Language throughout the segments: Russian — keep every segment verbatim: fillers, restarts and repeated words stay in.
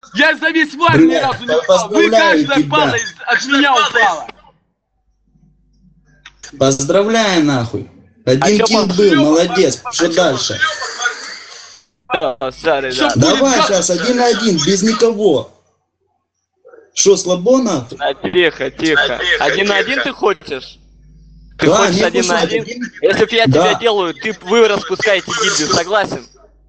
Я за весь в армии ни разу не упал. Вы каждая пала от меня упала. Поздравляю, нахуй. Один а килл был, молодец. Что дальше? Все, давай сейчас один на один, без никого. Что, слабо, нахуй? А, тихо, тихо. Один на один ты хочешь? Ты да, хочешь один на один? один? Если б я да. тебя делаю, ты, вы распускаете гильдию, согласен?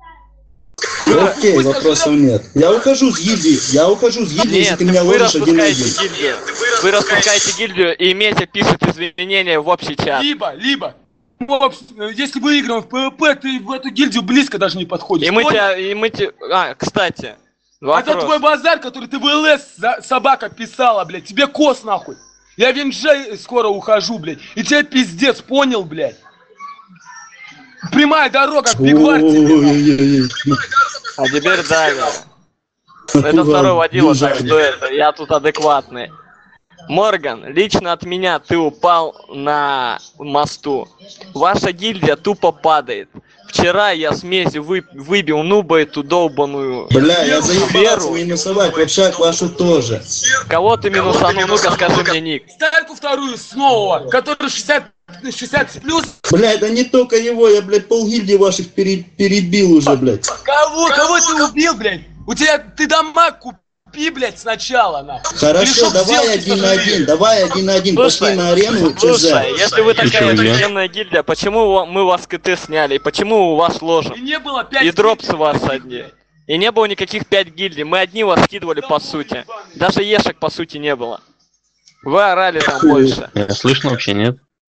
Окей, okay, вопросов нет. Я ухожу с гильдии, я ухожу с гильдии, если ты меня ловишь один на один. Гильдию. Вы распускаете гильдию, и Метя пишет извинения в общий чат. Либо, либо, если выиграем в ПВП, ты в эту гильдию близко даже не подходишь. И мы тебя, и мы тебя, а, кстати. Вопрос. Это твой базар, который ты в ЛС собака писала, блядь, тебе кос нахуй. Я в Винджей скоро ухожу, блядь, и тебе пиздец, понял, блядь? Прямая дорога в Бигвар тебе. А теперь Дави. Это второй водила, так что это, я тут адекватный. Морган, лично от меня ты упал на мосту. Ваша гильдия тупо падает. Вчера я смесь вы, выбил нуба эту долбаную. Бля, я заебался минусовать, в общак вашу тоже. Кого ты минусанул? Ну-ка скажи мне ник. Стальку вторую снова, который шестьдесят, шестьдесят плюс. Бля, это не только его, я, блядь, полгильдии ваших пере, перебил уже, блядь. Кого? Кого ты убил, блядь? У тебя, ты дамаг купи, блядь, сначала, нахуй. Хорошо, давай один на один, давай один на один, пошли на арену. Слушай, если вы такая офигенная гильдия, почему мы вас КТ сняли? И почему у вас ложим? И не было пять И дропс у вас одни. И не было никаких пять гильдий, мы одни вас скидывали по сути. Даже ешек по сути не было. Вы орали там больше. Слышно вообще, нет?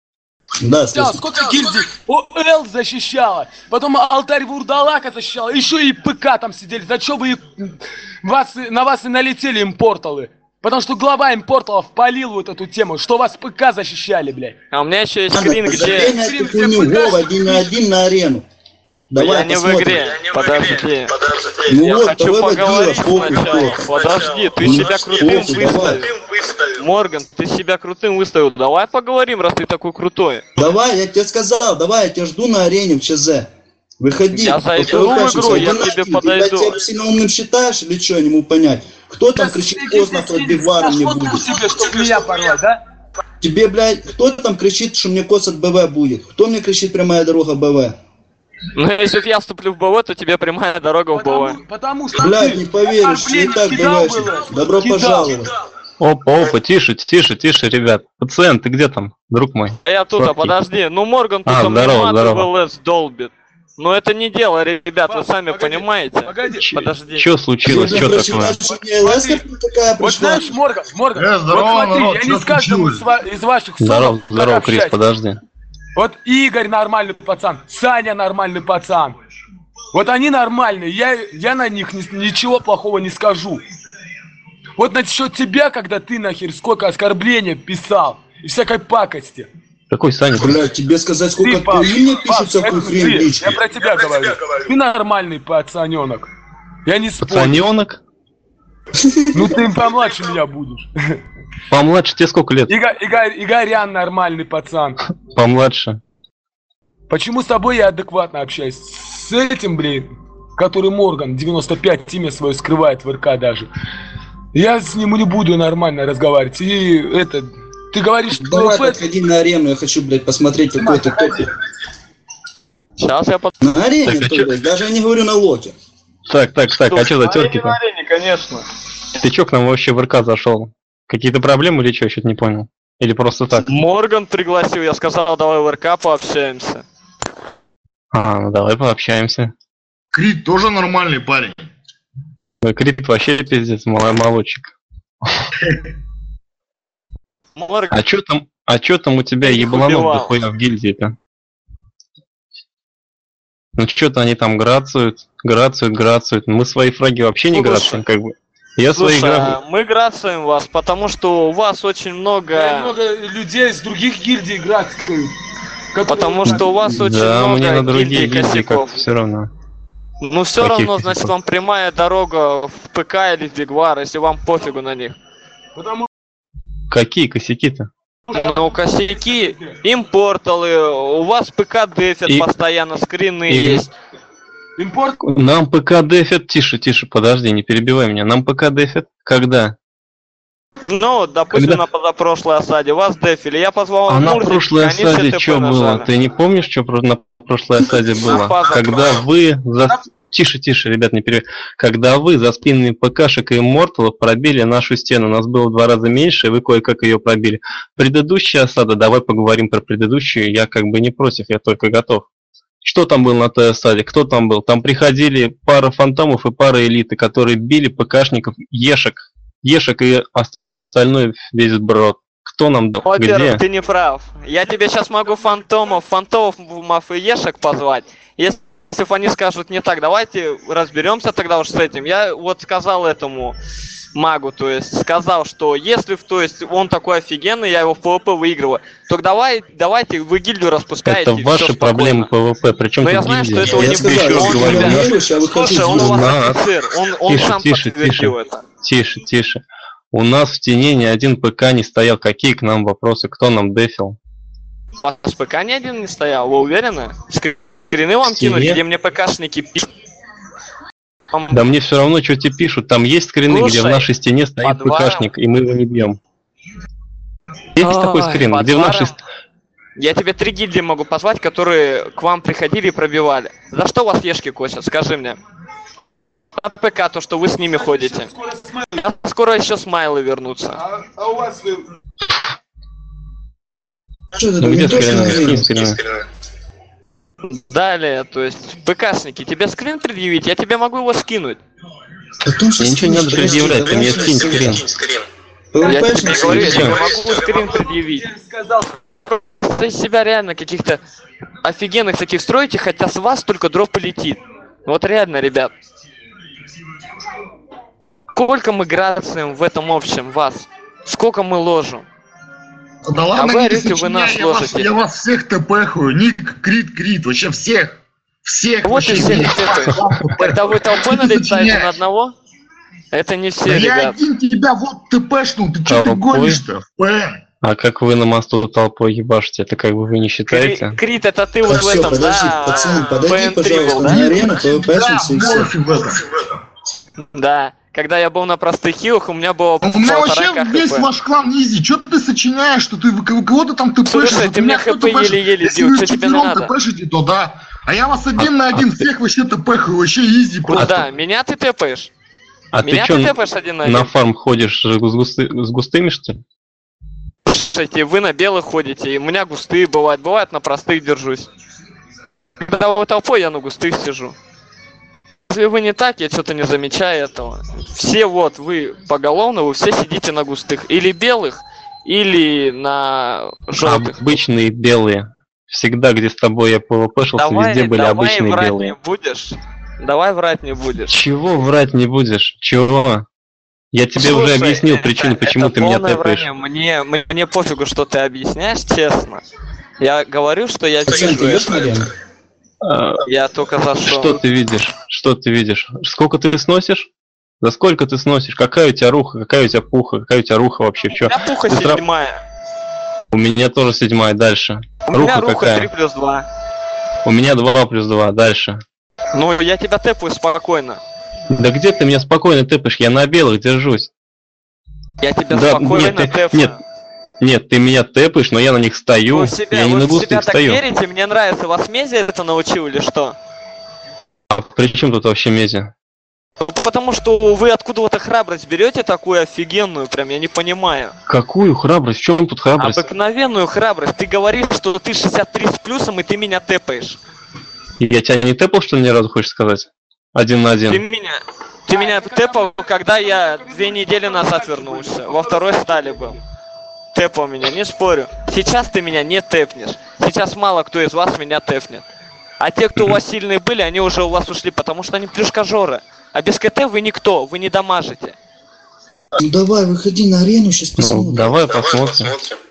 Да, слышно. Сколько гильдий? О, Эл защищала, потом алтарь Вурдалака защищала, еще и ПК там сидели. За что вы вас, на вас и налетели импорталы? Потому что глава импорталов палил вот эту тему, что вас ПК защищали, блядь. А у меня еще есть скрин, где... Скрин, где ПК один на один на арену. Давай, я не в игре, подожди. Ну я вот, хочу поговорить сначала. Подожди, ты себя крутым выставил. Морган, ты себя крутым выставил. Давай поговорим, раз ты такой крутой. Давай, я тебе сказал, давай, я тебя жду на арене в ЧЗ. Выходи. Я зайду в игру, я к тебе подойду. Ты тебя сильно умным считаешь или что, я не могу понять. Кто там кричит поздно, кто от Бигвара мне будет? Тебе, чтобы меня порвать, да? Тебе, блядь, кто там кричит, что мне кос от БВ будет? Кто мне кричит прямая дорога БВ? Ну, если я вступлю в БВ, то тебе прямая дорога в БВ. Потому что... Блядь, не поверишь, не так бывает. Добро пожаловать. Опа, опа, тише, тише, тише, ребят. Пациент, ты где там, друг мой? Я тут, а подожди. Ну, Морган тут маты в ЛС долбит. Но это не дело, ребят, вы сами понимаете. Погоди, подожди. Что случилось, что такое? Вот знаешь, Морган, Морган, вот смотри, я не с каждым из ваших Здорово, здорово, Крис, подожди. Вот Игорь нормальный пацан, Саня нормальный пацан. Вот они нормальные, я, я на них ни, ничего плохого не скажу. Вот насчет тебя, когда ты нахер сколько оскорбления писал и всякой пакости. Какой Саня? Блядь, тебе сказать, сколько по имени пишут всякую хрень в личке. Я про тебя говорю. Ты нормальный пацаненок. Я не спорю. Пацаненок? Ну ты помладше меня будешь. Помладше тебе сколько лет? Игорь, Игорь, Игорян нормальный пацан. Помладше. Почему с тобой я адекватно общаюсь? С этим, блин, который Морган, девяносто пять, имя свое скрывает в РК даже. Я с ним не буду нормально разговаривать. И это... Ты говоришь, что... Давай, подходи на арену, я хочу, блядь, посмотреть, какой ты топик. Сейчас я под... На арене, так, то, блядь, даже я не говорю на локе. Так, так, так, а что за терки-то? На арене, конечно. Ты чё к нам вообще в РК зашел? Какие-то проблемы или что, что-то не понял? Или просто так? Морган пригласил, я сказал, давай в РК пообщаемся. А, ну давай пообщаемся. Крит тоже нормальный парень. Крит вообще пиздец, малый молодчик. Морган. А чё там, а чё там у тебя ебланов дохуя в гильдии-то? Ну что-то они там грацают, грацают, грацают. Мы свои фраги вообще не грацаем, как бы. Я Слушай, свои а мы грацаем вас, потому что у вас очень много... много людей из других гильдий грацают. Потому что у вас очень да, много мне на другие гильдий косяков. Все равно. Ну все Каких равно, косяков? значит, вам прямая дорога в ПК или в Бигвар, если вам пофигу на них. Потому... Какие косяки-то? Ну, косяки, импорталы, у вас ПК дефят И... постоянно, скрины И... есть. Импорт? Нам ПК дефит, тише, тише, подожди, не перебивай меня. Нам ПК дефит когда? Ну, допустим, Когда? на позапрошлой осаде вас дефили, я позвал А на Мурзик, прошлой они осаде ЧТП что было? нажали. Ты не помнишь, что на прошлой осаде было? позапрошлой. Когда вы за... Тише, тише, ребят, не перебивай. Когда вы за спинами ПКшек и имморталов пробили нашу стену, нас было в два раза меньше, и вы кое-как ее пробили. Предыдущая осада, давай поговорим про предыдущую, я как бы не против, я только готов. Что там было на той осаде? Кто там был? Там приходили пара фантомов и пара элиты, которые били ПКшников, ешек, ешек и остальной весь сброд. Кто нам дал? Во-первых, Где? ты не прав. Я тебе сейчас могу фантомов, фантомов и ешек позвать. Если они скажут не так, давайте разберемся тогда уж с этим. Я вот сказал этому магу, то есть сказал, что если, то есть он такой офигенный, я его в ПВП выигрываю, то давай, давайте вы гильдию распускаете. Это ваши проблемы ПВП, причем Но тут я знаю, что гильдия? это у Я него сказал, еще раз он говорю, тебя- я верующий, а вы Слушай, хотите он у вас знать. офицер, он, он Тише, сам тише, подтвердил тише. это. Тише, тише. У нас в тени ни один ПК не стоял. Какие к нам вопросы? Кто нам дефил? У вас ПК ни один не стоял, вы уверены? Скрины вам В тени? кинуть, где мне ПКшники пишут? Да мне все равно, что тебе пишут. Там есть скрины, Слушай, где в нашей стене стоит по дворам- ПКшник, и мы его не бьем. Есть Ой, такой скрин, по где в нашей... дворам. Я тебе три гильдии могу позвать, которые к вам приходили и пробивали. За что вас ешки косят, скажи мне? На ПК, то, что вы с ними ходите. А скоро еще смайлы вернутся. А, а у вас вы... Что это, Ну где не то, что скрины? говорили? Какие скрины? Далее, то есть, ПКшники, тебе скрин предъявить, я тебе могу его скинуть. Потом Мне ничего не надо предъявлять, ты мне скинь скрин. Я тебе ПВПшник, говорю, я всё. тебе могу скрин предъявить. Сказал, Просто из себя реально каких-то офигенных таких строите, хотя с вас только дроп полетит. Вот реально, ребят. Сколько мы грацием в этом общем вас? Сколько мы ложим? Да ладно, вы не орете, вы сочиняй, нас я вас, ложите. я вас всех тпхаю, ник, крит, крит, вообще всех. Всех Вот и вообще все всех. тпхаешь. Когда вы толпой налетаете на одного, это не Да все, я ребят. один тебя вот тпшнул, ты что ты Толпой? гонишь-то? в ПН? А как вы на мосту толпой ебашите, это как бы вы не считаете? Кри- Крит, это ты Так, вот в все, этом, подожди, да? пацаны, подойди, пэ эн три был, пожалуйста, да? на арену, ПВПшницы и Да, все. морфи в этом. Да. Когда я был на простых хилах, у меня было У меня полтора вообще весь хп. ваш клан изи. Что ты сочиняешь, что ты вы- кого-то там ты Слушай, пэшишь? ты мне хп еле-еле Если бил, вы что тебе вчетвером надо? ты пэшите, то да. А я вас один на один всех вообще тпхаю, вообще изи Куда? просто. Меня ты тэпаешь? А ты Меня что, ты тэпаешь один на один? на фарм ходишь с, густы- с густыми, что ли? Слушайте, вы на белых ходите, и у меня густые бывают, бывает на простых держусь. Когда вы толпой, я на густых сижу. Если вы не так, я что-то не замечаю этого. Все вот, вы поголовно, вы все сидите на густых. Или белых, или на желтых. Обычные белые. Всегда, где с тобой я ПВПшился, Давай, везде были давай обычные врать белые. не будешь. Давай врать не будешь. Чего врать не будешь? Чего? Я тебе уже Слушай, объяснил это- причину, почему это ты меня полное тэпаешь. вранье. Мне, мне пофигу, что ты объясняешь, честно. Я говорю, что я Пацан, вижу ты идешь это. на арену? А, Я только зашел. Что ты видишь? Что ты видишь? Сколько ты сносишь? За сколько ты сносишь? Какая у тебя руха? Какая у тебя пуха? Какая у тебя руха вообще? Чё? У меня пуха Ты сра- седьмая. У меня тоже седьмая. Дальше. У меня Руха руха какая? три плюс два. У меня два плюс два. Дальше. Ну, я тебя тэпаю спокойно. Да где ты меня спокойно тэпаешь? Я на белых держусь. Я тебя Да, спокойно нет, ты- тэпаю. нет, Нет, ты меня тэпаешь, но я на них стою. Вы в себя, Я не вы на в себя густых так стою. верите? Мне нравится. Вас Мези это научил или что? А при чем тут вообще Мези? Потому что вы откуда-то храбрость берете такую офигенную, прям я не понимаю. Какую храбрость? В чем тут храбрость? Обыкновенную храбрость. Ты говоришь, что ты шестьдесят три с плюсом, и ты меня тэпаешь. Я тебя не тэпал, что ли, ни разу хочешь сказать? Один на Ты один. меня, ты меня тэпал, когда я две недели назад вернулся. Во второй стали был. Тэпал меня, не спорю. Сейчас ты меня не тэпнешь. Сейчас мало кто из вас меня тэпнет. А те, кто у вас сильные были, они уже у вас ушли, потому что они плюшкажоры. А без КТ вы никто, вы не дамажите. Ну давай, выходи на арену, сейчас Ну, посмотрим. давай посмотрим.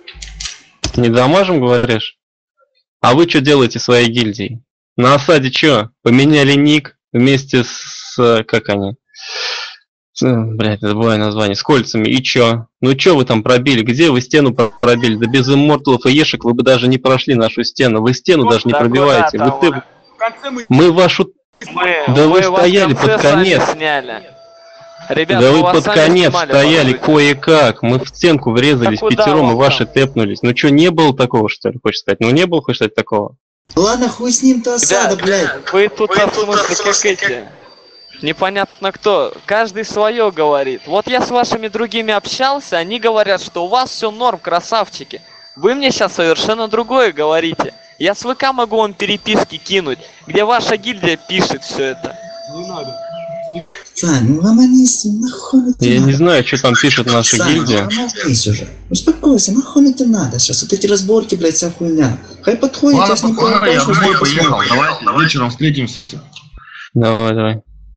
Не дамажим, говоришь? А вы что делаете своей гильдией? На осаде что? Поменяли ник вместе с... э, Как они? С, э, Блядь, забываю название. С кольцами. И чё? Ну чё вы там пробили? Где вы стену про- пробили? Да без имморталов и ешек вы бы даже не прошли нашу стену. Вы стену Вот даже не так пробиваете. вот, Вы да, тэп- давай. В конце мы... Мы вашу... Мы, Да мы вы вас стояли в конце под конец. сами сняли. Ребята, Да мы вы вас под сами конец снимали, стояли по сути. кое-как. Мы в стенку врезались Да куда пятером, и вам ваши там? тэпнулись. Ну что, не было такого, что ли, хочешь сказать? Ну не было, хочешь сказать, такого? Ладно, хуй с ним-то осада, Ребят, блядь. вы тут, а, в смысле, как эти... Непонятно кто. Каждый свое говорит. Вот я с вашими другими общался, они говорят, что у вас все норм, красавчики. Вы мне сейчас совершенно другое говорите. Я с ВК могу вам переписки кинуть, где ваша гильдия пишет все это. Не надо. Сань, ну ломанись, нахуй ты Я надо. не знаю, что там пишет наша Сань, гильдия. ну ломанись уже. Успокойся, нахуй это надо сейчас. Вот эти разборки, блядь, вся хуйня. Хай подходит, Ладно, я с ним пацаны, я пообщаюсь, домой что поехал. посмотрим. Давайте вечером встретимся. Давай, давай.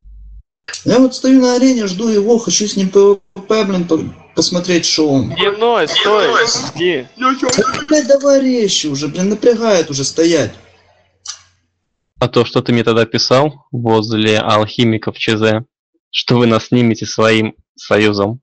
Я вот стою на арене, жду его, хочу с ним ПВП, блин, по- посмотреть, что он. Дневной, стой, жди. Блядь, давай резче уже, блин, напрягает уже стоять. А то, что ты мне тогда писал возле алхимиков ЧЗ, что вы нас снимете своим союзом,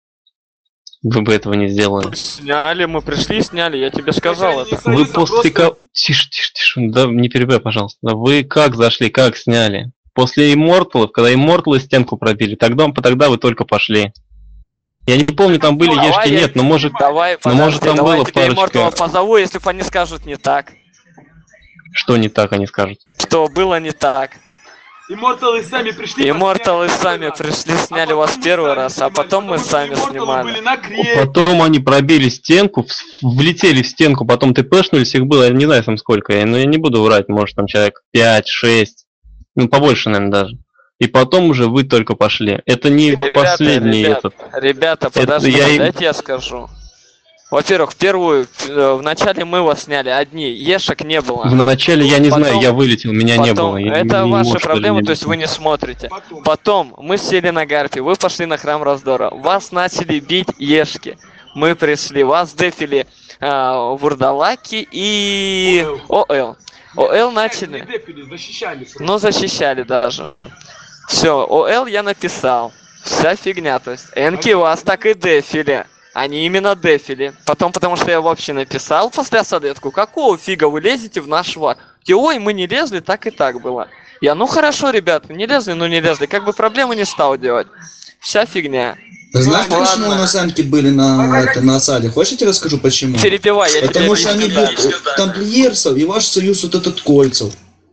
вы бы этого не сделали. Сняли, мы пришли, сняли, я тебе сказал это. Вы Союзом после просто- как... Тише, тише, тише, да не перебивай, пожалуйста. Вы как зашли, как сняли? После Имморталов, когда Имморталы стенку пробили, тогда, тогда вы только пошли. Я не помню, там были Давай ешки, я- нет, но может... Давай, Ну, может, подожди, там давай было тебе парочка- Immortal позову, если бы они скажут не так. Что не так, они скажут. Что было не так. Имморталы сами пришли. Имморталы посняли сами первый раз. пришли, А сняли потом вас мы первый сами раз, а снимали, потом мы потому что сами Имморталы снимали. были на крепе. Потом они пробили стенку, в- влетели в стенку, потом ты пэшнулись, их было, я не знаю там сколько, я- но я не буду врать, может там человек пять-шесть, ну побольше, наверное, даже. И потом уже вы только пошли. Это не Ребята, последний ребят, этот. Ребята, Это подождите, я им- дайте я скажу. Во-первых, в первую, э, вначале мы вас сняли одни, ешек не было. Вначале я не Потом- знаю, я вылетел, меня не Потом, было. я это не- не ваши мог, что ли, проблемы, не то есть вы лететь. не смотрите. Потом. Потом мы сели на гарпе, вы пошли на храм раздора, вас начали бить ешки. Мы пришли, вас дефили а, вурдалаки и ОЛ. ОЛ начали. Не дефили, защищали. Ну, защищали даже. Все, ОЛ я написал. Вся фигня, то есть. Энки вас так и дефили. Они именно дефили. Потом, потому что я вообще написал после осадетку, какого фига вы лезете в наш вар? Те, ой, мы не лезли, так и так было. Я, ну хорошо, ребят, не лезли, ну не лезли. Как бы проблемы не стал делать. Вся фигня. Ты знаешь, Ладно. почему у нас самки были на, это, на осаде? Хочешь, я тебе расскажу, почему? Перебивай, я тебе Потому что они объясню бьют дальше. тамплиерсов и ваш союз вот этот кольцев.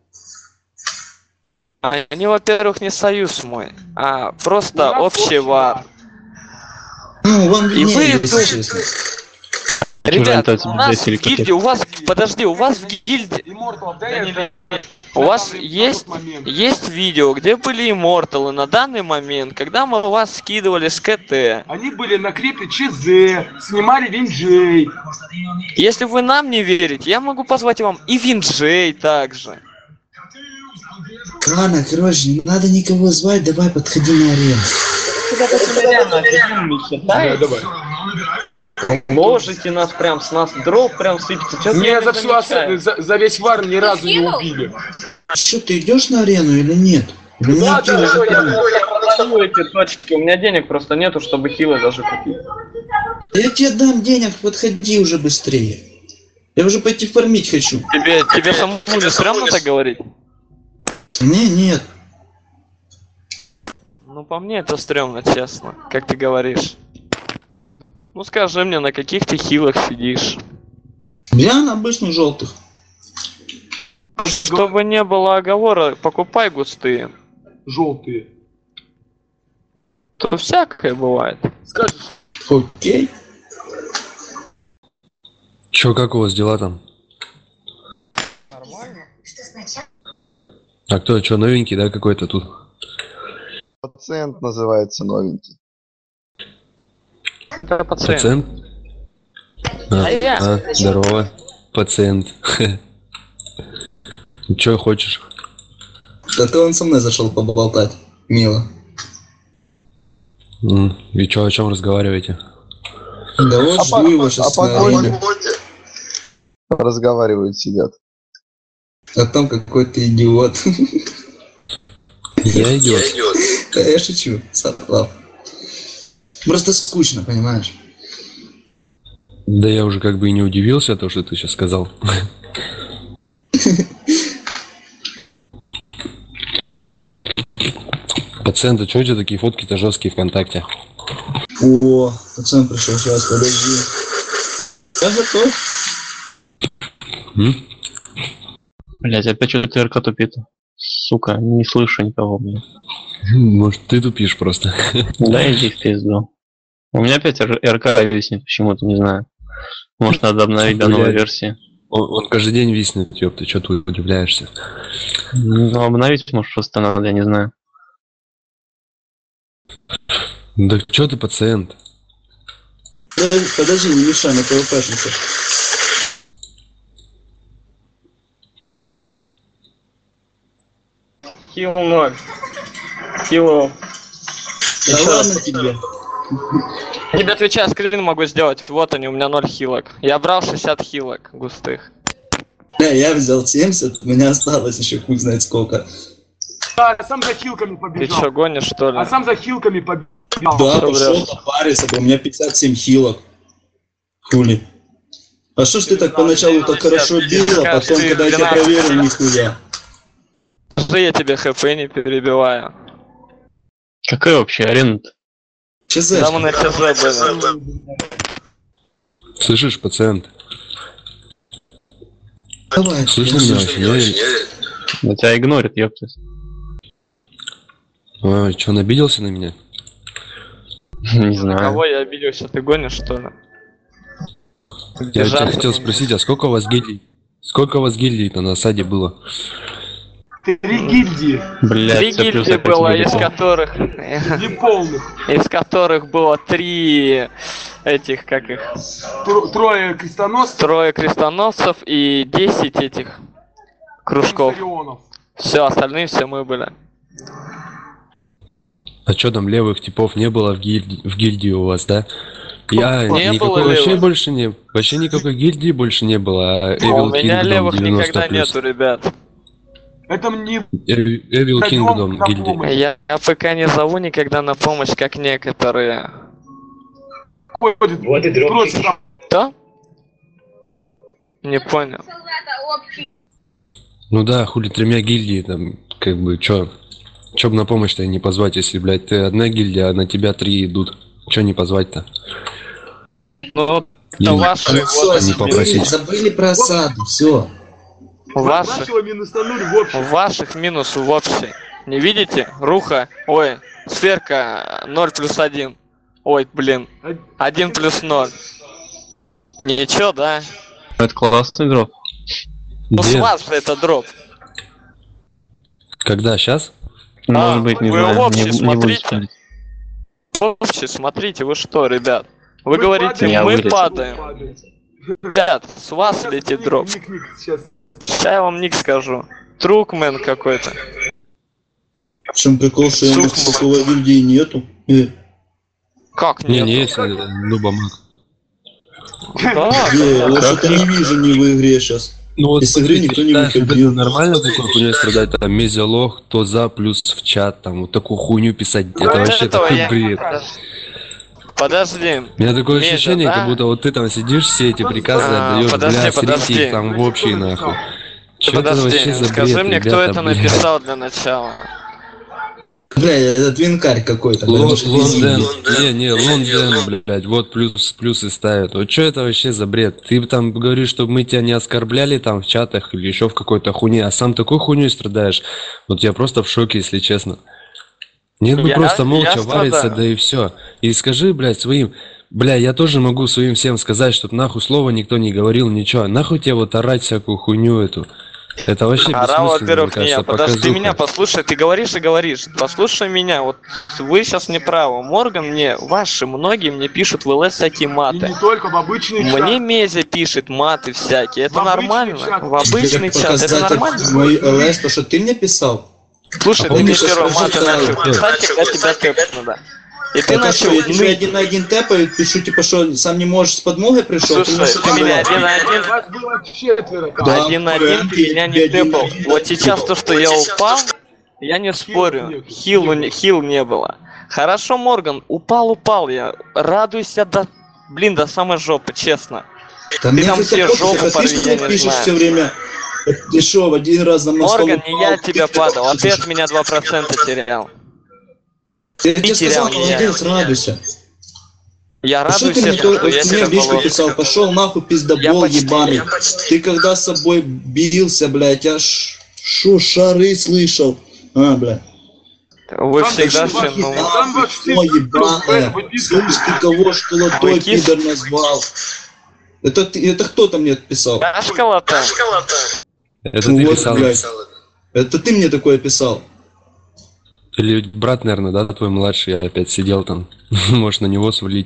Они, во-первых, не союз мой, а просто Ну, общий вар. Ну, вам И виднее, вы если тут- честно. Ребят, Чужой у нас дефили в гильдии, у вас, подожди, у вас в гильдии, Иммортал, да, я... у вас на есть, тот момент. есть видео, где были имморталы на данный момент, когда мы вас скидывали с КТ. Они были на крепе ЧЗ, снимали Винджей. Если вы нам не верите, я могу позвать вам и Винджей также. Ладно, короче, не надо никого звать, давай подходи на арену. Да, давай. Ложите нас прям с нас дров, прям сыпите. Чё Меня ты за не всю ос- замечаешь? за, за весь вар ни разу не убили. Что, ты идешь на арену или нет? Или Да, нет, да, уже да, там? Я продаю эти точки, у меня денег просто нету, чтобы хилы даже купить. Я тебе дам денег, подходи уже быстрее. Я уже пойти фармить хочу. Тебе, тебе самому не стрёмно так говорить? Не, нет. Ну, по мне это стрёмно, честно, как ты говоришь. Ну, скажи мне, на каких ты хилах сидишь? Я на обычных желтых. Чтобы не было оговора, покупай густые. Желтые. То всякое бывает. Скажешь, Окей. Чё, как у вас дела там? А кто, чё, новенький, да, какой-то тут? Пациент называется новенький. Это пациент. Пациент? А, А я. а, здорово, пациент. Чё хочешь? Это он со мной зашел поболтать. Мило. М, И чё, о чем разговариваете? Да вот А жду по- его а сейчас по на арене. Разговаривают, сидят. А там какой-то идиот. Я идиот. Да я шучу, Сатлав. Просто скучно, понимаешь? Да я уже как бы и не удивился, то, что ты сейчас сказал. Пациент, а что у тебя такие фотки-то жесткие ВКонтакте? О, пацан пришел, сейчас, подожди. Я готов. М? Блять, опять что-то РК тупит. Сука, не слышу никого, блин. Может, ты тупишь просто. Да иди в пизду. У меня опять РК виснет почему-то, не знаю. Может, надо обновить до новой версии. Он, он каждый день виснет, ёпта, что ты удивляешься? Ну, обновить, может, просто надо, я не знаю. Да что ты, пациент? Подожди, подожди, не мешай, на ПВПшнице. Хил ноль. Хилов. Да ладно тебе. Тебе отвечаю, скрин могу сделать. Вот они, у меня ноль хилок. Я брал шестьдесят хилок густых. Да, я взял семьдесят, у меня осталось еще хуй знает сколько. Да, сам за хилками Ты побежал. чё, гонишь, что ли? А сам за хилками побежал. Да, что пошел врешь? попариться, у меня пятьдесят семь хилок. Хули. А что ж ты так поначалу так хорошо бил, а потом, когда я тебя проверил, нихуя. Что я тебе хп не перебиваю? Какая вообще арена-то? ЧЗ. Да мы на ЧЗ были. Слышишь, пациент? Давай. Слышно меня вообще? Да тебя игнорит, ёпта. А, что, он обиделся на меня? Не знаю. Кого я обиделся? Ты гонишь, что ли? Я тебя Держаться хотел не спросить, а сколько у вас гильдий? Сколько у вас гильдий-то на осаде было? Три гильдии. Блять, Три все плюс гильдии опять было, из вылетел. которых... Неполных. из которых было три этих, как их, Тро- Трое крестоносцев. трое крестоносцев и десять этих кружков. Царионов. Все, остальные все мы были. А что там, левых типов не было в, гильдии, в гильдии у вас, да? Я Не никакой было вообще левых. больше не... Вообще никакой гильдии больше не было, а А у Evil меня Kingdom левых девяносто никогда плюс. нету, ребят. Это мне Эви- Evil Пойдем Kingdom на гильдия. помощь. Я, я ПК не зову никогда на помощь, как некоторые. ходит. Просит. Что? Не понял. Ну да, хули тремя гильдии, там, как бы, чё? Чё бы на помощь-то не позвать, если, блядь, ты одна гильдия, а на тебя три идут. Чё не позвать-то? Ну, Не, это ваши, Все, вот, не попросить. забыли про осаду, все. ваших, Нашего минусанули в общем. ваших минус в общей. Не видите? Руха, ой, сферка ноль плюс один. Ой, блин, один плюс ноль. Ничего, да? Это классный дроп. Ну с Где? вас же это дроп. Когда? Сейчас? Может А, быть, не вы знаю. в общей не, не буду смотрите. спорить. В общей, смотрите, вы что, ребят? Вы Мы говорите, падаем, Я мы вылез. падаем. Ребят, с вас Сейчас летит ник, дроп. ник, ник, сейчас. Сейчас я вам ник скажу. Трукмен какой-то. В чем прикол, что у нас Сука. такого гильдии нету? Э, Как Не, нет? не, если Нубамак. Да, э, я как что-то не вижу ни в игре сейчас. Ну вот Из игры никто не считаешь, выходил. это нормально такой хуйней страдать, там, мезиалог, то за, плюс в чат, там, вот такую хуйню писать, это Вот вообще этого такой я- бред. Подожди. У меня такое Мезя, ощущение, да? как будто вот ты там сидишь, все эти приказы А, отдаешь, подожди, бля, подожди. срите их там в общий нахуй. Чё это Подожди, вообще за скажи бред, мне, кто ребята, это блядь? написал для начала. Бля, этот винкарь какой-то. Лон- потому что Лондон, везде. не, не, Лондон, блядь, вот плюс, плюсы ставят. Вот что это вообще за бред? Ты там говоришь, чтобы мы тебя не оскорбляли там в чатах или еще в какой-то хуйне, а сам такой хуйней страдаешь. Вот я просто в шоке, если честно. Нет бы Я- просто молча я вариться, страдаю. да и все. И скажи, блядь, своим, бля, я тоже могу своим всем сказать, чтобы нахуй слова никто не говорил, ничего. Нахуй тебе вот орать всякую хуйню эту. Это вообще Орал, бессмысленно, во-первых, мне не я. кажется, Подожди, ты показуха. меня послушай, ты говоришь и говоришь. Послушай меня, вот вы сейчас не правы. Морган мне, ваши, многие мне пишут в ЛС всякие И маты. не только в обычный Мне чат. Мезя пишет маты всякие. Это В обычный нормально? чат. В обычный Тебе чат. Это показать нормально? мой ЛС, то, что ты мне писал? Слушай, А ты мне помнишь, первый я маты сказал, начал да. писать, когда тебя тэпать надо. И ты Так а что, начал я тебе ныть. один на один тэпаю, пишу, типа, что сам не можешь с подмогой пришел? Слушай, мне что ты там меня было? один на один, Вас было четверо. там. Да, один на хуй, один ты меня не один на тэпал. один. Вот сейчас то, что я упал, я не спорю. нет, Хил, хил не- хил не было. Хорошо, Морган, упал, упал я. Радуйся до, блин, до самой жопы, честно. Да Ты мне там это все пофиг, жопу а ты порви, что я тут не пишешь знаю. все время? Ты шо, в один раз на мосту Морган, не упал? я от тебя падал, а ты от меня два процента терял. Я тебе терял сказал, меня. молодец, радуйся. Я А что радуюсь ты мне, этому, то, что я ты мне тебя в личку полос. писал, пошел нахуй Я пиздобол почти- ебаный. я Ты когда с собой бился, блядь, я ж шо, шары слышал. А, блядь. Вы Там всегда вообще- все, ну... там вообще Ой, ебаная. Слышь, ты кого школотой Вы кис- пидор назвал? Это, ты- это кто-то мне писал? Кашкала-то. Это Ну ты вот, писал. блядь. Это ты мне такое писал. Или брат, наверное, да, твой младший опять сидел там. Можешь на него свалить.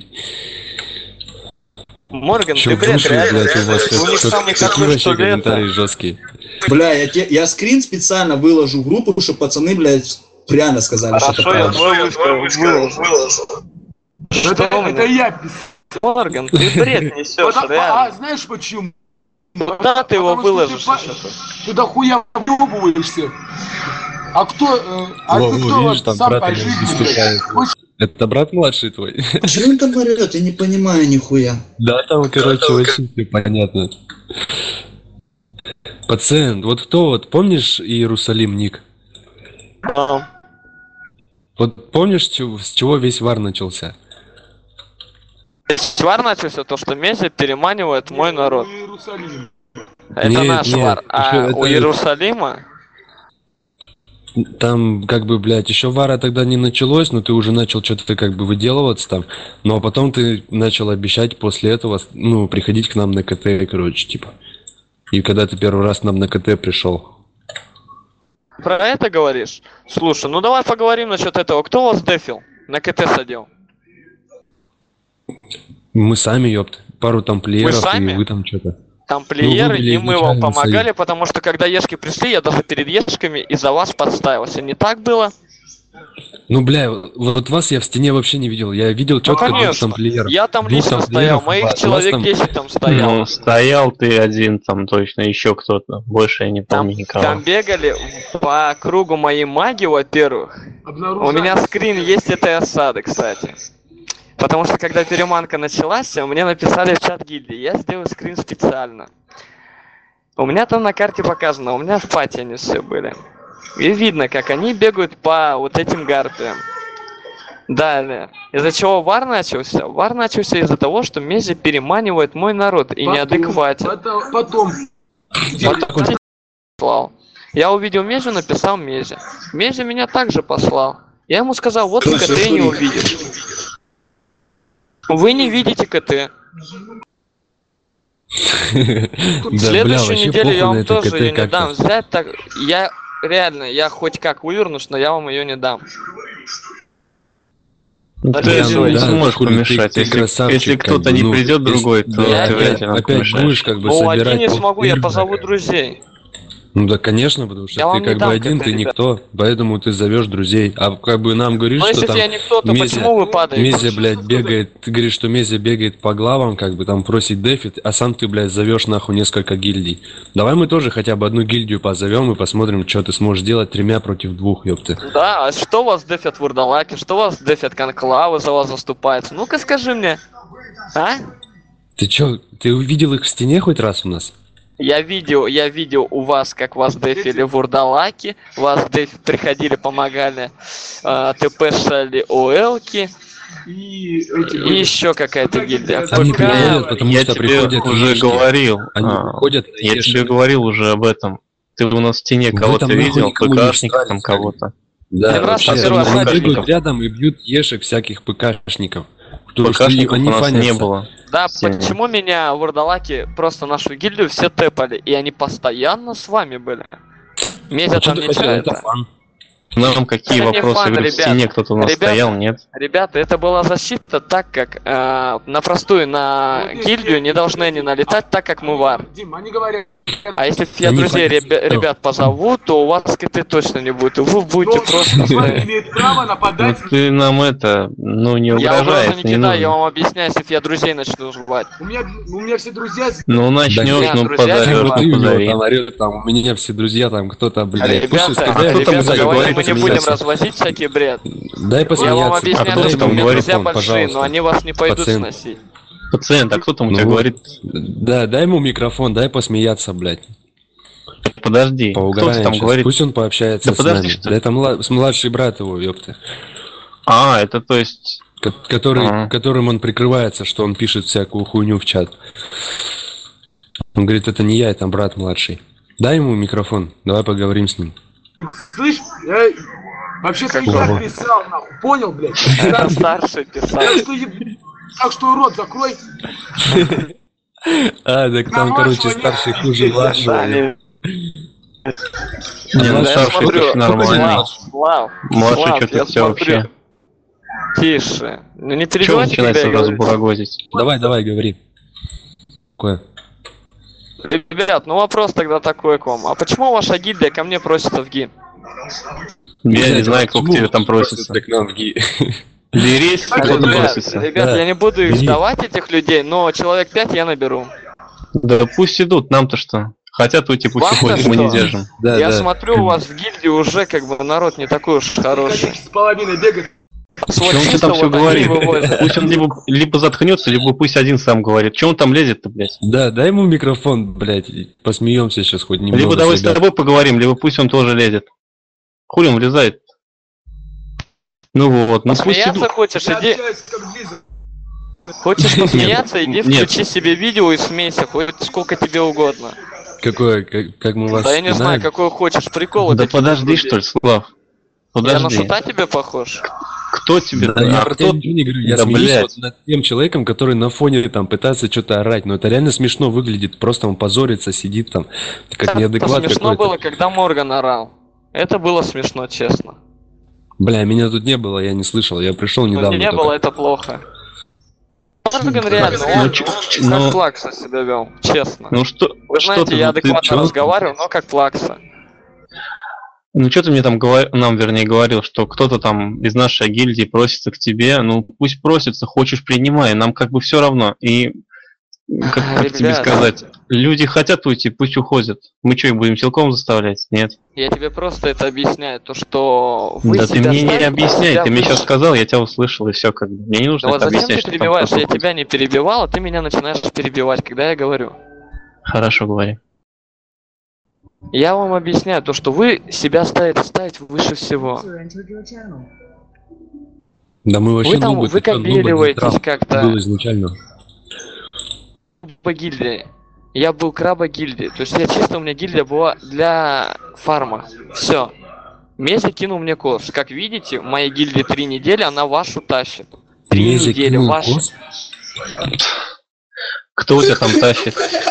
Морган, Чё, ты в бред, душе, реально. блядь, у вас У них чё- самый какие крутой, вообще что ли, это? комментарии жесткие? Бля, я, те, я скрин специально выложу в группу, чтобы пацаны, блядь, прямо сказали, что это Хорошо, я правда. твой выложу. Что Это, это мне? я писал. Морган, ты бред несешь, Потому- а, реально. знаешь почему? Куда ты его Потому что выложишь Ты, еще-то? по- ты дохуя въебываешься. А кто, э, а Во, ты во, кто видишь, вот там сам брат по ему жизни, выступает. блядь? Хочешь- Это брат младший твой? Чего он там орёт? Я не понимаю нихуя. Да, там, короче, очень всё понятно. Пациент, вот кто вот, помнишь Иерусалим ник? А, Вот помнишь, с чего, с чего весь вар начался? Вар начался то, что Мезя переманивает мой народ. Иерусалим. Это Нет, наш нет, вар. А ещё у это- Иерусалима... Там, как бы, блядь, еще вара тогда не началось, но ты уже начал что-то как бы выделываться там. Но потом ты начал обещать после этого, ну, приходить к нам на КТ, короче, типа. И когда ты первый раз к нам на КТ пришел. Про это говоришь? Слушай, ну давай поговорим насчет этого. Кто вас дефил? На КТ садил? Мы сами, ёпт, пару тамплиеров, Вы сами? и вы там что-то. Тамплиеры, Ну, выбили и мы вам изначально помогали, союз. потому что когда Ешки пришли, я даже перед Ешками из-за вас подставился. Не так было? Ну, бля, вот вас я в стене вообще не видел. Я видел четко двух Ну, конечно. тамплиеров. Я там Двух лично тамплиеров, стоял, вас- моих вас человек там- десять там стоял. Ну, стоял ты один там точно, еще кто-то. Больше я не Там, помню никого. там бегали по кругу моей маги, во-первых. У Обнаружали. меня скрин есть этой осады, кстати. Потому что когда переманка началась, мне написали в чат гильдии. Я сделал скрин специально. У меня там на карте показано, у меня в пати они все были. И видно, как они бегают по вот этим гарпиям. Далее. Из-за чего вар начался? Вар начался из-за того, что Мези переманивает мой народ и Потом- неадекватен. Потом, потом. Потом я послал. Я увидел Мезю, написал Мези. Мези меня также послал. Я ему сказал, вот ты Слушай, КТ не Фурик. увидишь. Вы не видите КТ. Да, В бля, следующую вообще неделю похуй я на вам это тоже КТ ее не как-то. дам. Взять так... Я реально, я хоть как увернусь, но я вам ее не дам. Ну, Да, ты да, этому не да, сможешь хули, помешать. ты- ты Если, красавчик, если как кто-то бы, не ну, придет если- другой, то да, ты опять- этим опять помешаешь. будешь как бы Ну, один собирать не смогу, я мир, позову блядь. друзей. Ну да, конечно, потому что Я ты вам не как бы дам один, КТ, ты ребят. никто, поэтому ты зовешь друзей. А как бы нам говоришь, Но что если там я никто, то Мезя- почему вы падаете? Мезя, блядь, бегает, ты говоришь, что Мезя бегает по главам, как бы там просит дефит, а сам ты, блядь, зовешь нахуй несколько гильдий. Давай мы тоже хотя бы одну гильдию позовем и посмотрим, что ты сможешь делать тремя против двух, ёпты. Да, а что вас дефят вурдалаки, что вас дефят конклавы за вас заступаются? Ну-ка скажи мне. А? Ты чё, ты увидел их в стене хоть раз у нас? Я видел, я видел у вас, как вас дефили вурдалаки, вас деф приходили, помогали, э, ТПшали ОЛки И, эти, и еще какая-то гильдия. Они ПК. приходят, потому Я что тебе приходят уже ешки. говорил. Они а, приходят на я ешки. тебе говорил уже об этом. Ты у нас в стене Вы кого-то там нахуй видел, никому не ПКшника встали, там сказали. кого-то. Да, Один раз вообще, на первый они охотников. бегают рядом и бьют ешек всяких ПКшников. Потому что ПКшников они у нас не фанятся. было. Да, Сильно. почему меня вурдалаки просто нашу гильдию все тэпали, и они постоянно с вами были? Мезя А чё там ты не хотел? Это чает. фан. Нам какие Это не вопросы? фан, Говорю, в ребят. стене кто-то у нас Ребята. стоял, нет? Ребята, это была защита, так как э, на простую, на гильдию не должны они налетать, так как мы вар. Дим, они говорят, А если я Они друзей понятно. ребя- ребят позову, то у вас КТ точно не будет, и вы будете но просто... вами стоять. имеет право Ну нападать. ты нам это, ну не Я угрожай, угрозу это не не кидаю, я нужно. вам объясняю, если я друзей начну звать. У меня, у меня все друзья... Ну начнешь, нет, ну друзья, Как позовешь, бы Ладно, ты ну у него позови. там орёт, там, у меня все друзья, там кто-то, блядь. Ребята, Слушай, а сказали, кто там ребята, тебе давайте говорит, мы не будем посмеяться. развозить всякий бред. Дай Я посмеяться. вам А объясняю, кто то, что там у меня говорит, друзья он, большие, пожалуйста. но они вас не пойдут Пациент. сносить. Пациент, а кто там у Ну тебя вот. говорит? Да, дай ему микрофон, дай посмеяться, блядь. Подожди, кто Поугараем ты там щас. говорит? Пусть он пообщается Да с подожди, нами. что Да это мла- с младший брат его, ёпты. А, это то есть... Ко- Который, А. которым он прикрывается, что он пишет всякую хуйню в чат. Он говорит, это не я, это брат младший. Дай ему микрофон, давай поговорим с ним. Слышь, я вообще-то не так писал, нахуй. Понял, блядь? Это старший писал. Так что, еб... так что рот закрой. А, так там, На короче, младшего старший нет. хуже Да, младшего. не- Не, ну Да, я старший смотрю. это нормально. Слав, Слав, Младший Слав, что-то я все смотрю. вообще. Тише. Ну не Чего перебивайте, когда начинается я сразу говорю. бурагозить? Давай, давай, говори. Какое? Ребят, ну вопрос тогда такой к вам. А почему ваша гильдия ко мне просится в гид? Я не знаю, кто к тебе там просится. Так нам в ги. Берись, кто-то Ребят, просится. ребят, Да. я не буду их Бери. сдавать, этих людей, но человек пять я наберу. Да пусть идут, нам-то что? Хотят уйти, пусть Вам-то уходят, мы не что? держим. Да, я да. смотрю, у вас в гильдии уже как бы народ не такой уж хороший. С половиной бегает. Свой Чё он тебе чисто там все вот они говорит? вывозят. Пусть он либо, либо заткнется, либо пусть один сам говорит. Че он там лезет-то, блядь? Да, дай ему микрофон, блядь, и посмеемся сейчас хоть немного. Либо давай с ребят. тобой поговорим, либо пусть он тоже лезет. Хули он влезает? Ну вот, ну пусть Посмеяться идут. хочешь, Я иди. общаюсь как Близзард. Хочешь посмеяться, иди Нет. включи себе видео и смейся, хоть сколько тебе угодно. Какое, как, как мы вас Да я не знаю, спинаем. какой хочешь прикол. Да подожди, что ли, Слав. Я на Подожди. шута тебе похож? Кто тебе? Да, я а про кто? тебя ничего не говорю, я Да, смеюсь блядь. вот над тем человеком, который на фоне там пытается что-то орать, но это реально смешно выглядит, просто он позорится, сидит там, как Это неадекват смешно какой-то. было, когда Морган орал. Это было смешно, честно. Бля, меня тут не было, я не слышал, я пришел Но недавно не только. было, это плохо. Морган реально, Ну, он чё- как ну- плакса себя вел, честно. Ну что, Вы что знаете, ты, я ну, ты адекватно чё- разговариваю, но как плакса. Ну что ты мне там говор... нам, вернее, говорил, что кто-то там из нашей гильдии просится к тебе, ну пусть просится, хочешь принимай, нам как бы все равно. И как, А, как тебе ребят. сказать, люди хотят уйти, пусть уходят. Мы что, их будем силком заставлять? Нет. Я тебе просто это объясняю, то что вы да ты себя мне не ставите объясняй, себя ты мне выше. сейчас сказал, я тебя услышал, и все как бы. Мне не нужно Да это вот зачем объяснять, ты что там перебиваешь? кто-то Я уходит. тебя не перебивал, а ты меня начинаешь перебивать, когда я говорю. Хорошо, говори. Я вам объясняю то, что вы себя ставите ставить выше всего. Да мы вообще Вы там нубы, ты чё, нубы, выкобеливаетесь нейтрал. как-то. Был изначально. По гильдии. Я был краба гильдии. То есть я чисто, у меня гильдия была для фарма. Все. Мезя кинул мне кос. Как видите, в моей гильдии три недели, она вашу тащит. Три Мезя недели кинул ваша. кос? Кто у тебя там тащит?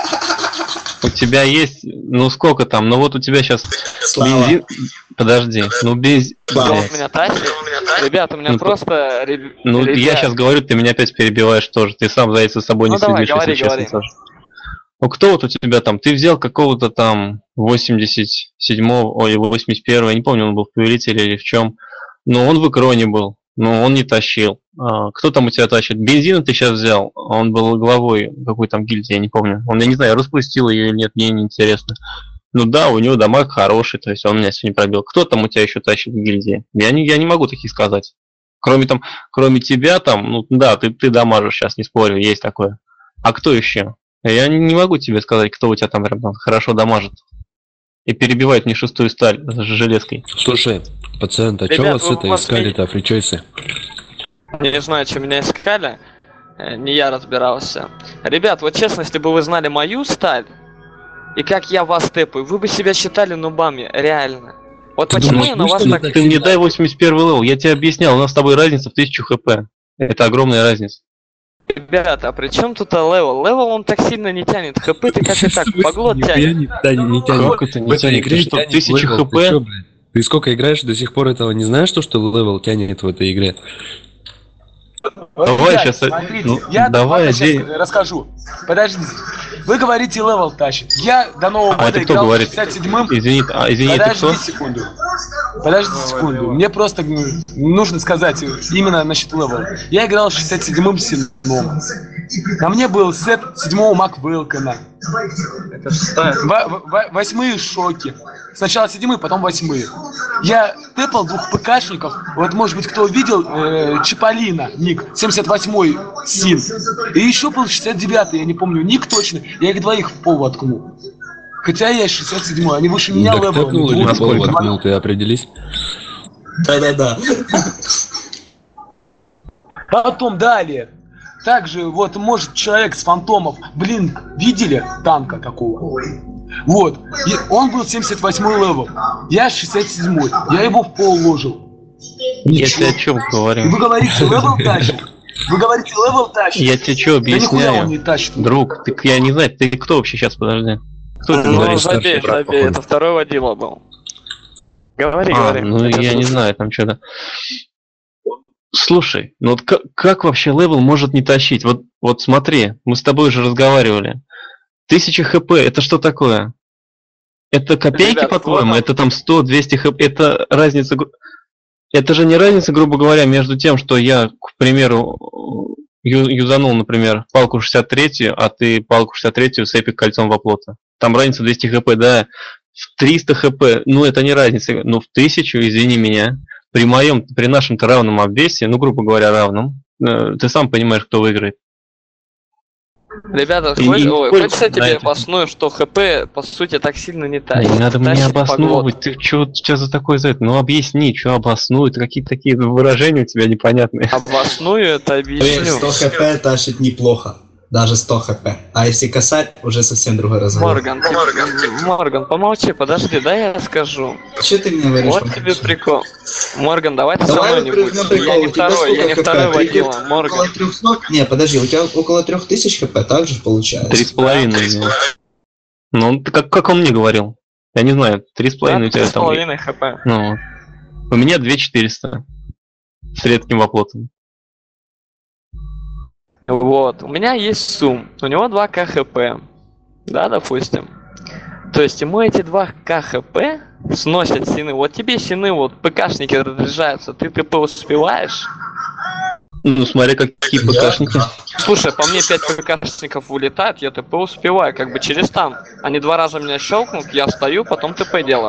У тебя есть, ну сколько там, ну вот у тебя сейчас Слава. бензин... Подожди, ну без... Кто блядь. от меня тащит? Ребят, у меня Ну, просто... реб- Ну, я ребят, сейчас говорю, ты меня опять перебиваешь тоже. Ты сам за этим собой Ну, не давай, следишь, говори, если честно говори. тоже. Ну, кто вот у тебя там? Ты взял какого-то там восемьдесят седьмого, ой, восемьдесят первого, я не помню, он был в повелителе или в чем. Но он в Икроне был, но он не тащил. А, кто там у тебя тащит? Бензина ты сейчас взял, он был главой какой там гильдии, я не помню. Он, я не знаю, распустил ее или нет, мне не интересно. Ну да, у него дамаг хороший, то есть он меня сегодня пробил. Кто там у тебя еще тащит в гильдии? Я не, я не могу таких сказать. Кроме там, кроме тебя там, ну да, ты, ты дамажишь сейчас, не спорю, есть такое. А кто еще? Я не могу тебе сказать, кто у тебя там прям хорошо дамажит. И перебивает мне шестую сталь с железкой. Слушай, пациент, а чё Ребят, вас вы это вас искали-то, фричойсы? Я не знаю, что меня искали. Э, Не я разбирался. Ребят, вот честно, если бы вы знали мою сталь, и как я вас тэпаю, вы бы себя считали нубами, реально. Вот Ты почему думаешь, я на мы вас что ли так... так Ты мне дай восемьдесят первый левел, я тебе объяснял, у нас с тобой разница в тысячу хп. Это огромная разница. Ребята, а при чем тут левел? Левел он так сильно не тянет. ХП ты как и так, поглот Нихуя тянет. не, да, не тянет. Как это В не этой тянет? игре Ты что, тянет тысяча левел. хп? Ты чё, блядь? Ты сколько играешь, до сих пор этого не знаешь, то, что левел тянет в этой игре? Вот, Давай ребят, щас, смотрите, ну, я давай, вам щас одей. расскажу. Подождите. Вы говорите, левел тащит. Я до Нового А года это кто играл говорит? шестьдесят седьмым. Извини, а, извини, это кто? Подожди секунду. Подождите секунду. Мне просто м, нужно сказать именно насчет левела. Я играл шестьдесят седьмым седьмым. На мне был сет седьмого Мак Велкона. Это шестая. Во- во- Восьмые шоки. Сначала седьмые, потом восьмые. Я тэпал двух ПКшников. Вот, может быть, кто видел, э, Чиполлино, ник, семьдесят восьмой Син. И еще был шестьдесят девятый, я не помню ник точно. Я их двоих в пол воткнул. Хотя я шестьдесят седьмой, они выше меня Так левел. тэкнул или Вот, на пол вот, воткнул, ты определись? Да-да-да. Потом далее. Также вот может человек с фантомов, блин, видели танка такого? Вот, и он был семьдесят восьмой левел, я шестьдесят седьмой, я его в пол ложил. Я тебе о чем говорю? И вы говорите, левел тащит? Вы говорите, левел тащит? Я тебе что объясняю? Да нихуя он не тащит. Друг, ты, я не знаю, ты кто вообще сейчас, подожди? Кто ты Ну, говоришь? забей, забей, это второй водила был. Говори, а, говори. ну я не знаю, там что-то. Слушай, ну вот как, как вообще левел может не тащить? Вот, вот смотри, мы с тобой уже разговаривали. Тысяча хп, это что такое? Это копейки, Ребят, по-твоему? вот Это там сто-двести хп? Это разница... Это же не разница, грубо говоря, между тем, что я, к примеру, ю- юзанул, например, палку шестьдесят три, а ты палку шестьдесят три с эпик кольцом в оплота. Там разница двести хп, да, в триста хп, ну это не разница, но в тысячу, извини меня, при моем, при нашем-то равном обвесе, ну грубо говоря, равном, э, ты сам понимаешь, кто выиграет. Ребята, И хочешь, не ой, спорь хочешь я на тебе это. обосную, что ХП по сути так сильно не Не тащит? надо мне Тащит обосновывать, ты что за такое за это? Ну объясни, что обоснует, какие-то такие выражения у тебя непонятные. погоду. Обосную это объясню. сто хп тащит неплохо. Даже сто хп. А если косарь, уже совсем другой разговор. Морган, ты- Морган, помолчи, подожди, дай я расскажу. Что ты мне говоришь? Вот тебе прикол. Морган, давай ты со Давай мной не будешь. возьмем прикол. Я не У тебя второй, я не сколько второй хп? водила, Около Морган. трехсот? Не, подожди, у тебя около трех тысяч хп так же получается? Три с половиной у него. Ну, он- как, как он мне говорил? Я не знаю, три с половиной у тебя С там. половиной хп. Ну, у меня две четыреста с редким воплотом. Вот, у меня есть сум, у него два ка хп, да, допустим. То есть ему эти два ка хп сносят сины. Вот тебе сины, вот ПКшники разряжаются, ты ТП успеваешь? Ну, смотря какие ПКшники. Слушай, по мне пять ПКшников вылетает, я ТП успеваю, как бы через там. Они два раза меня щелкнут, я встаю, потом ТП делаю.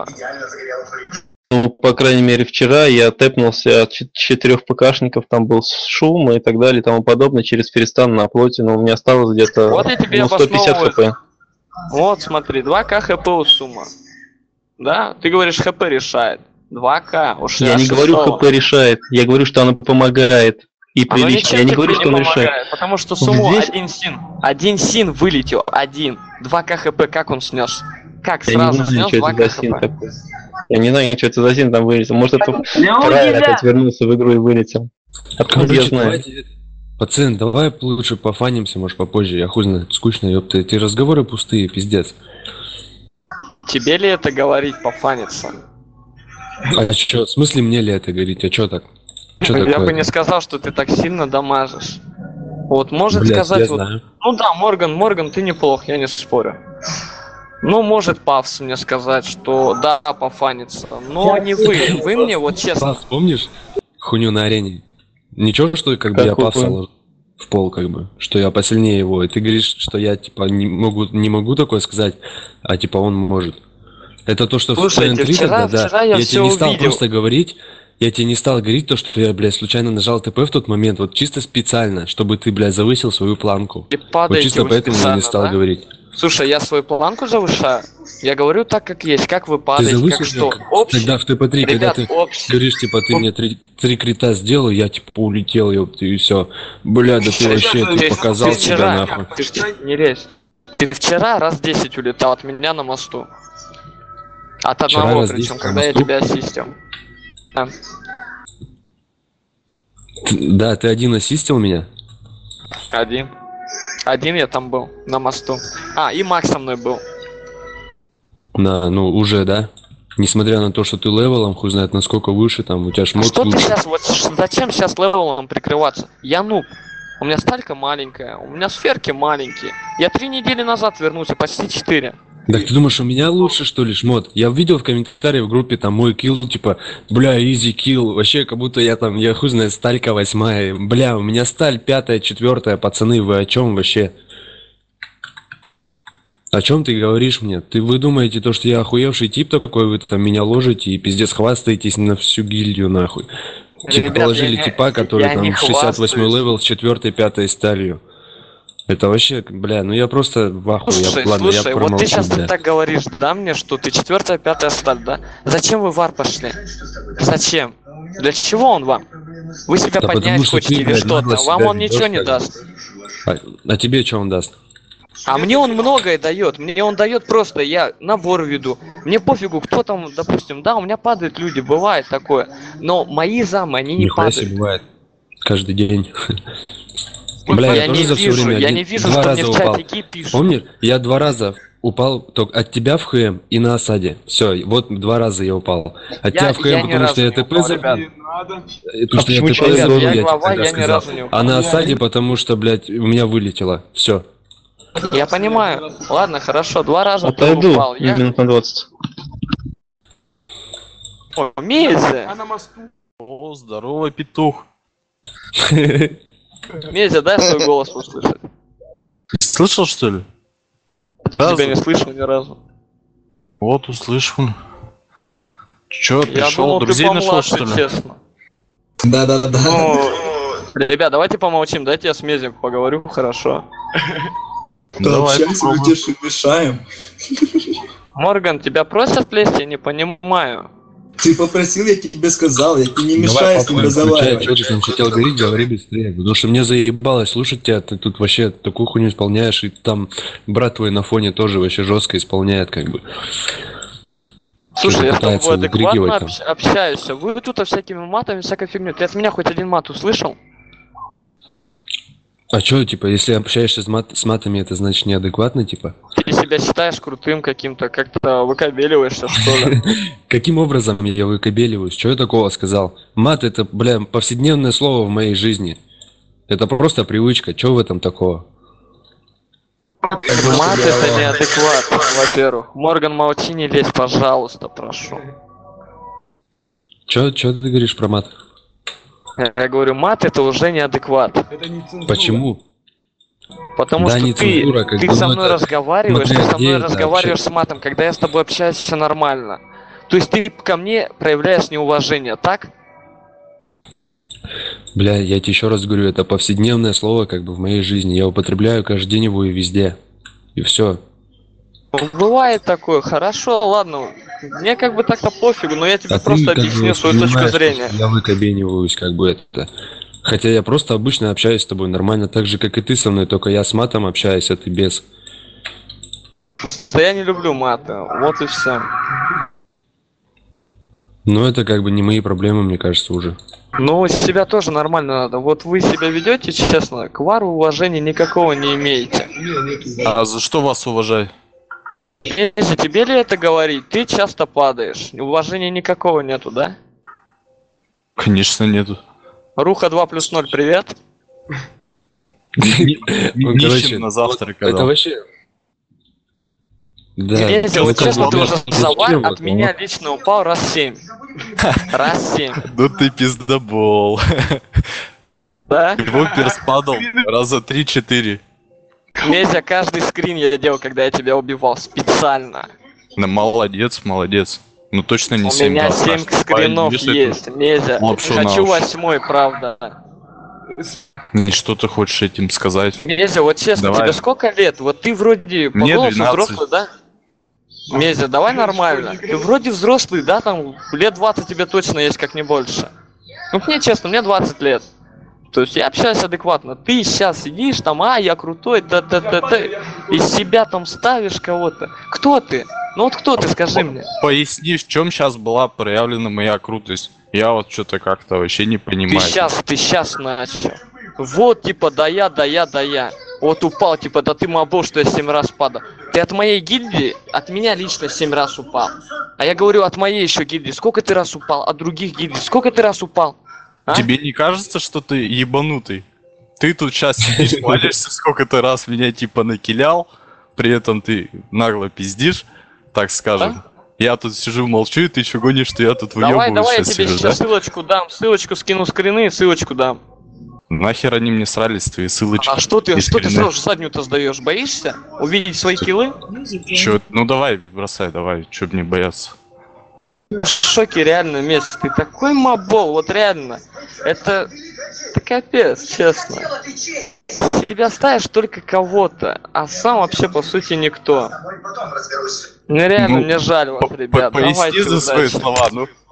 Ну, по крайней мере, вчера я тэпнулся от чет- четырех ПКшников, там был шум и так далее и тому подобное, через перестан на оплоте, но у меня осталось где-то Вот я тебе ну, сто пятьдесят обосновываю. хп. Вот, смотри, два ка хп у сумма. Да? Ты говоришь, хп решает. два ка, уж Я не говорю, хп решает, я говорю, что оно помогает. И Оно прилично. ничем Я не тебе говорю, что он решает. помогает, потому что сумму Здесь- один син. Один син вылетел, один. два ка хп, как он снес? Как Я не сразу знаю, снес что два это ка за син хп? такой. Я не знаю, что это за син там вылетел. Может, это Не вторая удивляй. опять вернулся в игру и вылетел. Откуда я Короче, знаю? давайте... Пацан, давай лучше пофанимся, может, попозже. Я хуй знает, скучно, ёпта. Эти разговоры пустые, пиздец. Тебе ли это говорить, пофаниться? А чё, в смысле мне ли это говорить? А чё так? Чё Я такое? бы не сказал, что ты так сильно дамажишь. Вот может Блядь, сказать, я вот, знаю. ну да, Морган, Морган, ты неплох, я не спорю. Ну, может Павс мне сказать, что да, пофаниться, но не вы. Вы мне, вот честно, Павс, помнишь хуйню на арене? Ничего, что как бы я Какую? Павса ложу в пол, как бы, что я посильнее его, и ты говоришь, что я типа не могу, не могу такое сказать, а типа он может. Это то, что Слушайте, в ТН три вчера- тогда, да. вчера я я всё тебе не стал увидел. просто говорить, я тебе не стал говорить то, что я, блядь, случайно нажал ТП в тот момент, вот чисто специально, чтобы ты, блядь, завысил свою планку. и Вот падаете чисто вы поэтому я не специально, стал да? говорить. Слушай, я свою планку завышаю. Я говорю так, как есть, как вы Ты падаете, как завысил что. как- Общий, тогда в ТП три, когда ребят, ты общий. говоришь, типа, ты мне три, три крита сделал, я типа улетел, ёпта, и все. Бля, да ты вообще, ты Ты- показал ты себя вчера, нахуй. ты вчера- не лезь. Ты вчера раз десять улетал от меня на мосту. От Вчера одного, раз причем, десять на когда я мосту? тебя ассистил. Да. Ты- Да, ты один ассистил меня? Один. Один я там был, на мосту. А, и Макс со мной был. На, ну, уже, да? Несмотря на то, что ты левелом, хуй знает насколько выше, там, у тебя А шмот что ты лучше. сейчас, вот ш- зачем сейчас левелом прикрываться? Я нуб. У меня сталька маленькая, у меня сферки маленькие. Я три недели назад вернулся, почти четыре. Так ты думаешь, у меня лучше, что ли, шмот? Я видел в комментариях в группе там мой килл, типа, бля, изи килл. Вообще, как будто я там, я хуй знает, сталька восьмая. Бля, у меня сталь пятая, четвертая, пацаны, вы о чем вообще? О чем ты говоришь мне? Ты вы думаете, то, что я охуевший тип такой, вы там меня ложите и пиздец хвастаетесь на всю гильдию, нахуй. Типа, Ребят, положили я не- типа, который я там не шестьдесят восьмой хвастаюсь. левел с четвертой, пятой сталью. Это вообще, бля, ну я просто в ахуе. Слушай, я, ладно, слушай, я вот промолчу, ты сейчас бля. так говоришь, да, мне, что ты четвертая, пятая сталь, да? Зачем вы в вар пошли? Зачем? Для чего он вам? Вы себя Да поднять потому что хотите ты, или блядь, что-то? нагло Вам себя он ничего ведёшь, не как бы. даст. А, а тебе что он даст? А мне он многое дает. Мне он дает просто, я набор веду. Мне пофигу, кто там, допустим, да, у меня падают люди, бывает такое. Но мои замы, они не Нихуя себе падают. бывает. Каждый день. Вот Бля, я я тоже не за все вижу, время я один- не вижу, два что мне раза в упал. чатике пишут. Помнишь, я два раза упал только от тебя в ХМ и на осаде. Все, вот два раза я упал. От Я- тебя в ХМ, я ни потому разу что я не ТП упал, забил. ребят. Не надо. Потому что я почему ТП человек забил, я я тебе глава, тогда я ни сказал. разу не упал. А на осаде, потому что, блядь, у меня вылетело. Все. Я понимаю. Ладно, хорошо, два раза ты Отойду упал. Я... минут на двадцать. О, Мезя, А на мосту? О, здорово, петух. Мезя, дай свой голос услышать. Слышал, что ли? Тебя не слышал ни разу. Вот, услышал. Чё, Я пришел, думал, ты друзей нашел, помладше, что ли? честно. Да-да-да. Ну, ребят, давайте помолчим, дайте я с Мезем поговорю, хорошо. Да, Давай общаемся, попробуем. где же мешаем. Морган, тебя просят плесть, я не понимаю. Ты попросил, я тебе сказал, я тебе не мешаю с ним разговаривать. Что ты там хотел говорить, говори быстрее. Потому что мне заебалось слушать тебя, ты тут вообще такую хуйню исполняешь, и там брат твой на фоне тоже вообще жестко исполняет, как бы. Слушай, я с пытается тобой адекватно выкрикивать там. общ- общаюсь. Вы тут всякими матами, всякой фигней. Ты от меня хоть один мат услышал? А что, типа, если общаешься с, мат- с матами, это значит неадекватно, типа? Ты себя считаешь крутым каким-то, как-то выкобеливаешься, что ли? Каким образом я выкобеливаюсь? Что я такого сказал? Мат это, бля, повседневное слово в моей жизни. Это просто привычка. Что в этом такого? Мат это неадекват, во-первых. Морган, молчи, не лезь, пожалуйста, прошу. Что ты говоришь про мат? Я я говорю, мат это уже неадекват. Это не цензура. Почему? Потому Да, что не ты, цензура, как ты бы, со ну, мной это разговариваешь, ты смотря со где мной это разговариваешь вообще. с матом, когда я с тобой общаюсь, все нормально. То есть ты ко мне проявляешь неуважение, так? Бля, я тебе еще раз говорю, это повседневное слово как бы в моей жизни. Я употребляю каждый день его и везде. И все. Бывает такое, хорошо, ладно. Мне как бы так-то пофигу, но я тебе А ты просто как бы объясню свою точку воспринимаешь, зрения. что Я выкобениваюсь, как бы это. Хотя я просто обычно общаюсь с тобой нормально, так же, как и ты со мной, только я с матом общаюсь, а ты без. Да я не люблю маты, вот и все. Но это как бы не мои проблемы, мне кажется, уже. Ну, себя тоже нормально надо. Вот вы себя ведете, честно, к вару уважения никакого не имеете. А за что вас уважать? Если тебе ли это говорить, ты часто падаешь. Уважения никакого нету, да? Конечно, нету. Руха два плюс ноль, привет. Ну, короче, на завтрак. Это вообще... Да. Если вот это честно, вот- ты уже вот за вар чем от это? меня лично упал раз семь. Раз семь. Ну ты пиздобол. Да? Его перс падал раза три-четыре. Мезя, каждый скрин я делал, когда я тебя убивал, специально. Ну, молодец, молодец. Ну точно не У семь. меня да, семь Саш. скринов Если есть, Мезя. лапшу на Хочу уши. восьмой, правда. ты- Что ты хочешь этим сказать? Мезя, вот честно, Давай. тебе сколько лет? Вот ты вроде по Мне голосу двенадцать. взрослый, да? Мезя, давай нормально. Ты вроде взрослый, да, там лет двадцать тебе точно есть, как не больше. Ну мне честно, мне двадцать лет. То есть я общаюсь адекватно. Ты сейчас сидишь там, а, я крутой, да-да-да-да. Из себя там ставишь кого-то. Кто ты? Ну вот кто ты, скажи мне. Поясни, в чем сейчас была проявлена моя крутость. Я вот что-то как-то вообще не Ты понимаю. сейчас, ты сейчас начал. Вот, типа, да я, да я, да я. Вот упал, типа, да ты мобол, что я семь раз падал. Ты от моей гильдии, от меня лично семь раз упал. А я говорю, от моей еще гильдии, сколько ты раз упал? От других гильдий, сколько ты раз упал? А? Тебе не кажется, что ты ебанутый? Ты тут сейчас сидишь, хвалишься, сколько ты раз меня типа накилял, при этом ты нагло пиздишь, так скажем. Я тут сижу, молчу, и ты еще гонишь, что я тут Давай, выебываюсь давай, я сейчас тебе сижу, сейчас да? ссылочку дам, ссылочку скину скрины, ссылочку дам. Нахер они мне срались, твои ссылочки? А что ты, и что ты скрины? сразу заднюю-то сдаешь? Боишься увидеть свои киллы? Чё? Ну давай, бросай, давай, чё мне бояться? В шоке, реально, месяц. Ты такой мобол, вот реально. Это... Это капец, честно. Тебя ставишь только кого-то, а сам вообще по сути никто. Ну реально, Ну, мне жаль вас, По- ребят. Поясни Давайте за свои удачи. слова, ну.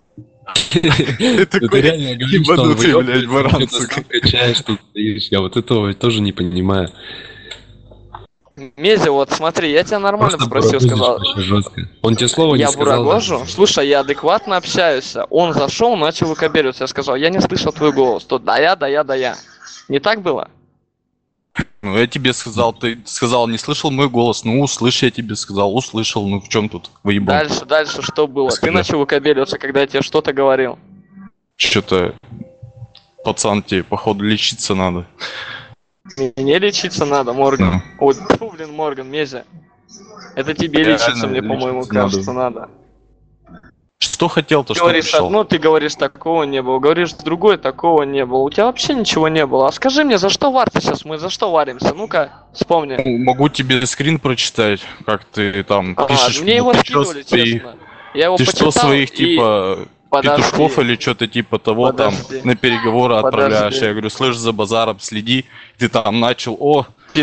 Ты такой реально говоришь, что он ебанутый, блядь, выебывается, баран, ты что-то сука. сам качаешь, тут стоишь. Я вот этого тоже не понимаю. Мези, вот смотри, я тебя нормально Просто спросил, бурагозишь сказал. вообще жестко. Он тебе слова Я не сказал. бурагожу? даже. Слушай, я адекватно общаюсь. Он зашел, начал выкобеливаться. Я сказал, я не слышал твой голос. То да я, да я, да я. Не так было? Ну, я тебе сказал, ты сказал, не слышал мой голос. Ну, услышь, я тебе сказал, услышал. Ну, в чем тут выебан? Дальше, дальше что было? Ты Скажи. начал выкобеливаться, когда я тебе что-то говорил. Что-то, пацан, тебе, походу, лечиться надо. Мне лечиться надо, Морган. Ну. Вот, фу, блин, Морган, Мези. Это тебе Реально лечиться, мне, по-моему, лечиться кажется, надо. Что хотел-то, Ты что говоришь пришел? одно, ты говоришь такого не было, говоришь другое, такого не было. У тебя вообще ничего не было. А скажи мне, за что варты сейчас? Мы за что варимся? Ну-ка, вспомни. Ну, могу тебе скрин прочитать, как ты там А, пишешь. мне его ты чё скидывали, своих- честно. Я его Ты почитал что своих, и- типа, Подожди. петушков или что-то типа того Подожди. там на переговоры Подожди. отправляешь? Я говорю, слышь, за базаром следи. Ты там начал, о,